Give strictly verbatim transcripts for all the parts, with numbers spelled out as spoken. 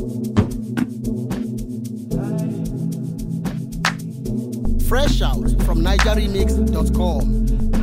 Fresh out from niger remix dot com.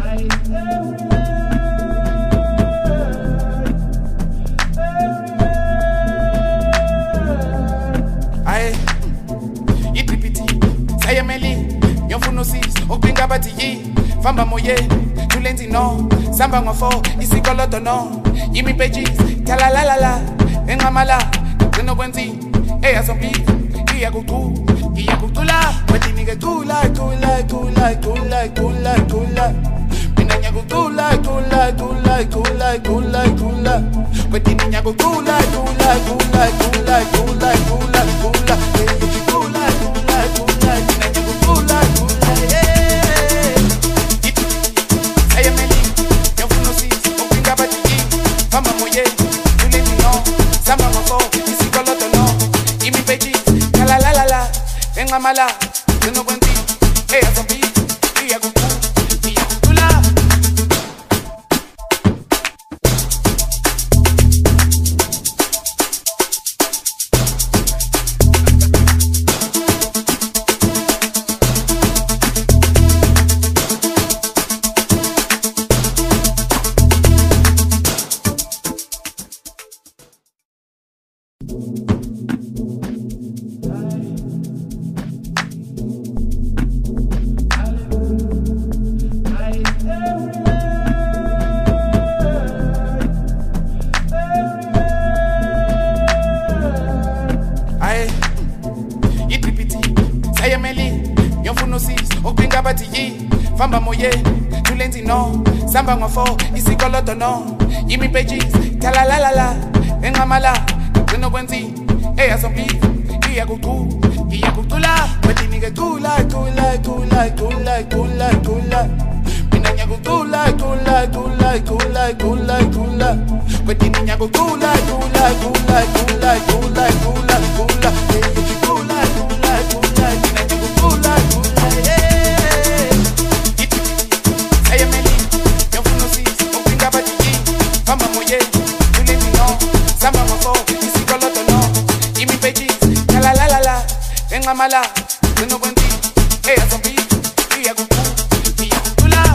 Aye, itripiti, sayemeli, yomfuno sis, okpinga bati famba moye, tulenzi no, samba ngofo, isikoloto no, yimi pages, kala la la la, engamala, teno kwenzi, eya zombi, iya kuku, iya kukula, bati nige kula, kula, kula, kula, kula, kula, minanya kukula, kula, kula, kula, kula, kula, bati ninya kukula, kula, kula, kula, kula, kula, kula, kula, kula, kula, minanya kukula, kula, yeah. Sayemeli, yomfuno sis, okpinga bati famba moye, tulenzi no, samba ngofo, isikoloto no, yimi pages, kala la la la, engamala, teno kwenzi, eya zombi, iya kuku, iya kukula. Aye, itripiti, sayemeli, yomfuno sis, okpinga bati famba moye, tulenzi no, samba ngofo, isikoloto no, yimi pages, kala la la la, engamala, teno kwenzi, eya zombi, iya kuku, iya kukula, bati nige kula, kula, kula, kula, kula, kula, minanya kukula, kula, kula, kula, kula, kula, bati ninya kukula, kula, kula, kula, kula, kula, kula, kula, kula, kula, minanya kukula, kula, yeah. Sayemeli, yomfuno sis, okpinga bati famba moye, tulenzi no, samba ngofo, isikoloto no, yimi pages, kala la la la, engamala, teno kwenzi, eya zombi, iya kuku, iya kukula.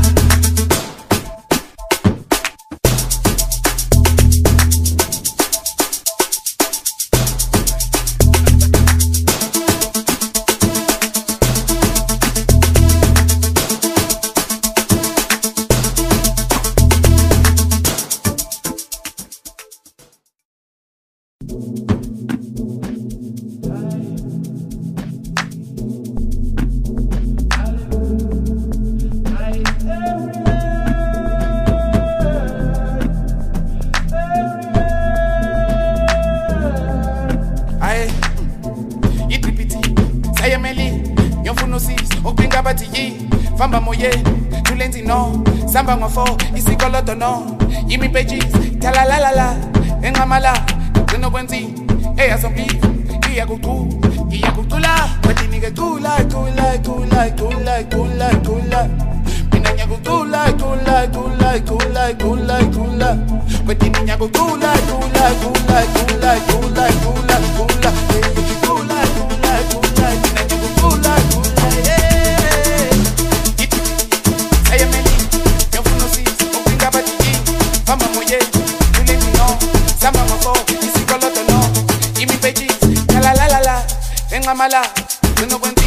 Aye, itripiti, sayemeli, yomfuno sis, okpinga bati famba moye, tulenzi no, samba ngofo, isikoloto no, yimi pages, kala la la la, engamala, teno kwenzi, eya zombi, iya kuku, iya kukula, bati nige kula, kula, kula, kula, kula, kula, minanya kukula, kula, kula, kula, kula, kula, bati ninya kukula, kula, kula, kula, kula, kula, kula, kula, kula, kula, minanya kukula, kula, yeah. Sayemeli, yomfuno sis, okpinga bati famba moye, tulenzi no, samba ngofo, isikoloto no, yimi pages, kala la la la, engamala, teno kwenzi.